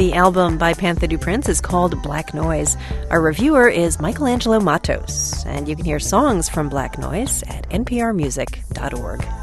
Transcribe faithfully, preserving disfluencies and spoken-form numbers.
The album by Pantha du Prince is called Black Noise. Our reviewer is Michelangelo Matos, and you can hear songs from Black Noise at n p r music dot org.